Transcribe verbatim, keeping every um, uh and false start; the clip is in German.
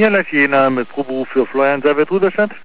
Hier Jena mit Proberuf für Florian Servet Rudolstadt.